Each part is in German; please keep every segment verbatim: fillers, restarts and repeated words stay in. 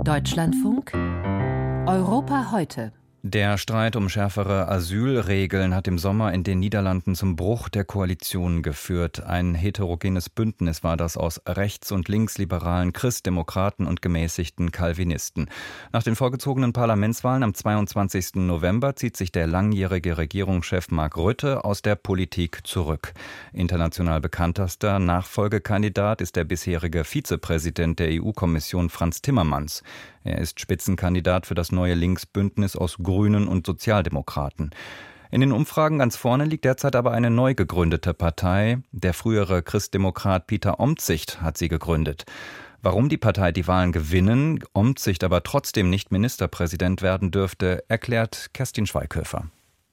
Deutschlandfunk Europa heute. Der Streit um schärfere Asylregeln hat im Sommer in den Niederlanden zum Bruch der Koalition geführt. Ein heterogenes Bündnis war das aus rechts- und linksliberalen Christdemokraten und gemäßigten Calvinisten. Nach den vorgezogenen Parlamentswahlen am zweiundzwanzigsten November zieht sich der langjährige Regierungschef Mark Rutte aus der Politik zurück. International bekanntester Nachfolgekandidat ist der bisherige Vizepräsident der E U-Kommission Frans Timmermans. Er ist Spitzenkandidat für das neue Linksbündnis aus Grünen und Sozialdemokraten. In den Umfragen ganz vorne liegt derzeit aber eine neu gegründete Partei. Der frühere Christdemokrat Pieter Omtzigt hat sie gegründet. Warum die Partei die Wahlen gewinnen, Omtzigt aber trotzdem nicht Ministerpräsident werden dürfte, erklärt Kerstin Schweighöfer.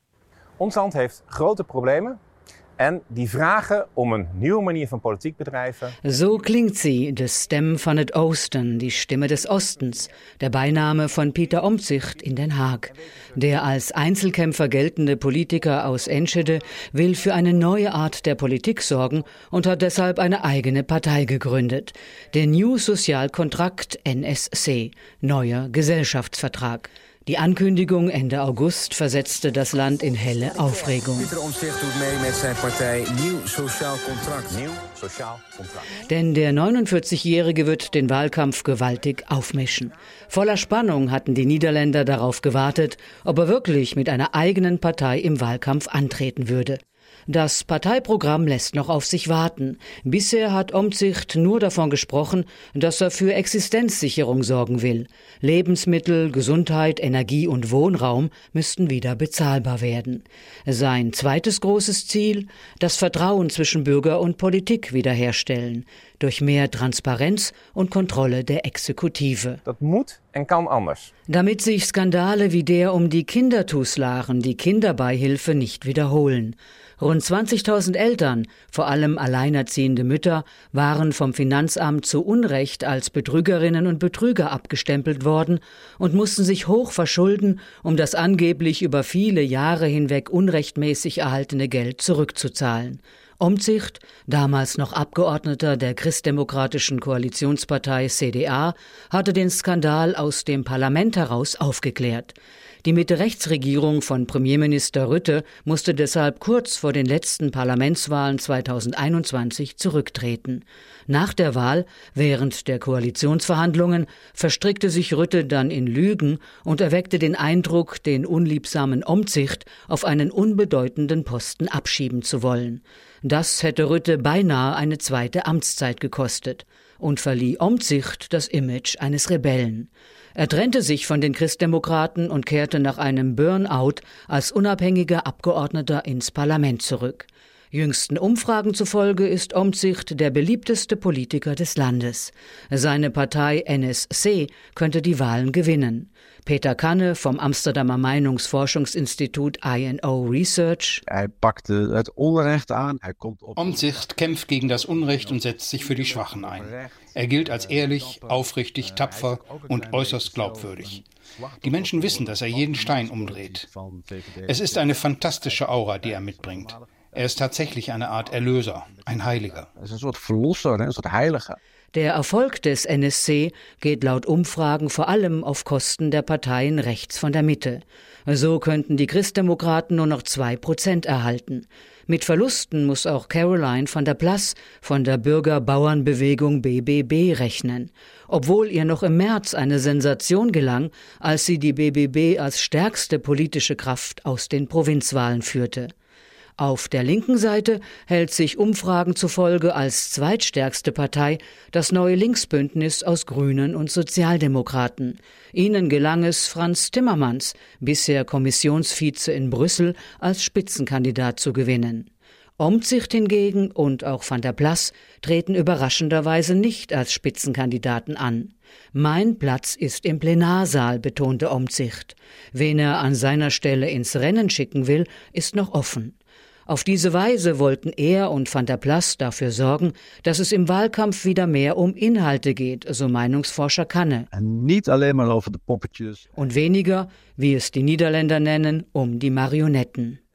Ons land heeft grote problemen. En die vragen om een nieuwe manier van politiek bedrijven. So klingt sie, de stem van het Oosten, die Stimme des Ostens, der Beiname von Pieter Omtzigt in Den Haag. Der als Einzelkämpfer geltende Politiker aus Enschede will für eine neue Art der Politik sorgen und hat deshalb eine eigene Partei gegründet. Der New Social Contract N S C, neuer Gesellschaftsvertrag. Die Ankündigung Ende August versetzte das Land in helle Aufregung. Pieter Omtzigt doet mee met zijn partij Nieuw Sociaal Contract. Nieuw Sociaal Contract. Denn der neunundvierzigjährige wird den Wahlkampf gewaltig aufmischen. Voller Spannung hatten die Niederländer darauf gewartet, ob er wirklich mit einer eigenen Partei im Wahlkampf antreten würde. Das Parteiprogramm lässt noch auf sich warten. Bisher hat Omtzigt nur davon gesprochen, dass er für Existenzsicherung sorgen will. Lebensmittel, Gesundheit, Energie und Wohnraum müssten wieder bezahlbar werden. Sein zweites großes Ziel: das Vertrauen zwischen Bürger und Politik wiederherstellen. Durch mehr Transparenz und Kontrolle der Exekutive. Dat moet en kan anders. Damit sich Skandale wie der um die Kindertuslaren, die Kinderbeihilfe, nicht wiederholen. Rund zwanzigtausend Eltern, vor allem alleinerziehende Mütter, waren vom Finanzamt zu Unrecht als Betrügerinnen und Betrüger abgestempelt worden und mussten sich hoch verschulden, um das angeblich über viele Jahre hinweg unrechtmäßig erhaltene Geld zurückzuzahlen. Omtzigt, damals noch Abgeordneter der christdemokratischen Koalitionspartei C D A, hatte den Skandal aus dem Parlament heraus aufgeklärt. Die Mitte-Rechts-Regierung von Premierminister Rutte musste deshalb kurz vor den letzten Parlamentswahlen zweitausendeinundzwanzig zurücktreten. Nach der Wahl, während der Koalitionsverhandlungen, verstrickte sich Rutte dann in Lügen und erweckte den Eindruck, den unliebsamen Omtzigt auf einen unbedeutenden Posten abschieben zu wollen. Das hätte Rutte beinahe eine zweite Amtszeit gekostet und verlieh Omtzigt das Image eines Rebellen. Er trennte sich von den Christdemokraten und kehrte nach einem Burnout als unabhängiger Abgeordneter ins Parlament zurück. Jüngsten Umfragen zufolge ist Omtzigt der beliebteste Politiker des Landes. Seine Partei N S C könnte die Wahlen gewinnen. Peter Kanne vom Amsterdamer Meinungsforschungsinstitut I N O Research. Er pakte het Unrecht an. Er kommt op. Omtzigt kämpft gegen das Unrecht und setzt sich für die Schwachen ein. Er gilt als ehrlich, aufrichtig, tapfer und äußerst glaubwürdig. Die Menschen wissen, dass er jeden Stein umdreht. Es ist eine fantastische Aura, die er mitbringt. Er ist tatsächlich eine Art Erlöser, ein Heiliger. Er ist ein soort Verlosser, ein soort Heilige. Der Erfolg des N S C geht laut Umfragen vor allem auf Kosten der Parteien rechts von der Mitte. So könnten die Christdemokraten nur noch zwei Prozent erhalten. Mit Verlusten muss auch Caroline van der Plas von der Bürgerbauernbewegung B B B rechnen. Obwohl ihr noch im März eine Sensation gelang, als sie die B B B als stärkste politische Kraft aus den Provinzwahlen führte. Auf der linken Seite hält sich Umfragen zufolge als zweitstärkste Partei das neue Linksbündnis aus Grünen und Sozialdemokraten. Ihnen gelang es, Frans Timmermans, bisher Kommissionsvize in Brüssel, als Spitzenkandidat zu gewinnen. Omtzigt hingegen und auch van der Plas treten überraschenderweise nicht als Spitzenkandidaten an. Mein Platz ist im Plenarsaal, betonte Omtzigt. Wen er an seiner Stelle ins Rennen schicken will, ist noch offen. Auf diese Weise wollten er und van der Plas dafür sorgen, dass es im Wahlkampf wieder mehr um Inhalte geht, so Meinungsforscher Kanne. Nicht alleen maar over de poppetjes. Und weniger, wie es die Niederländer nennen, um die Marionetten.